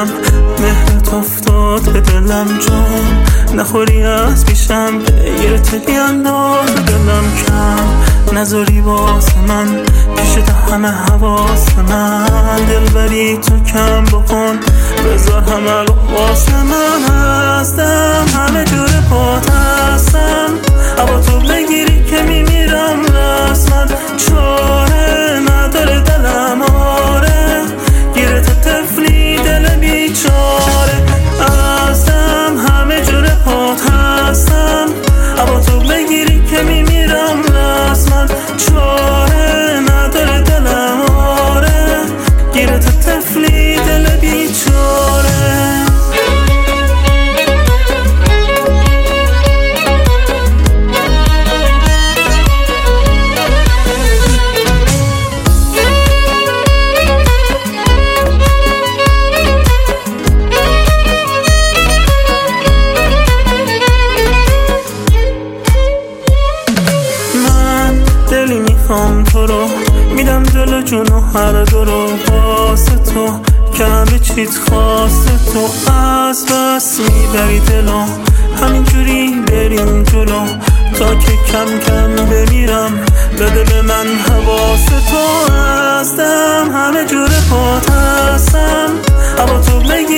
دلم مهرت افتاد به دلم جان، نخوری از پیشم بگیرت بیانداز دلم کم، نذاری واسه من پیشت همه حواس من، دلبری تو کم بکن بذار همه رو واسه من، هستم همه جور پات هستم، اما تو بگیری که میمیرم رسما، چاره نداره دلم آره، گیرت طفلی دل بیچاره، هستم همه جور پات هستم، اما تو بگیری که میمیرم رسما، چاره نداره دلم آره، گیرت طفلی دل بیچاره. دلی میخوام تو رو میدم دل جونو هر دو رو واسه تو که همه چیت خواسته تو، از بس میبری دلو همینجوری بریم جلو تا که کم کم بمیرم، بده به من حواس تو، هستم همه جور پات هستم، اما تو بگی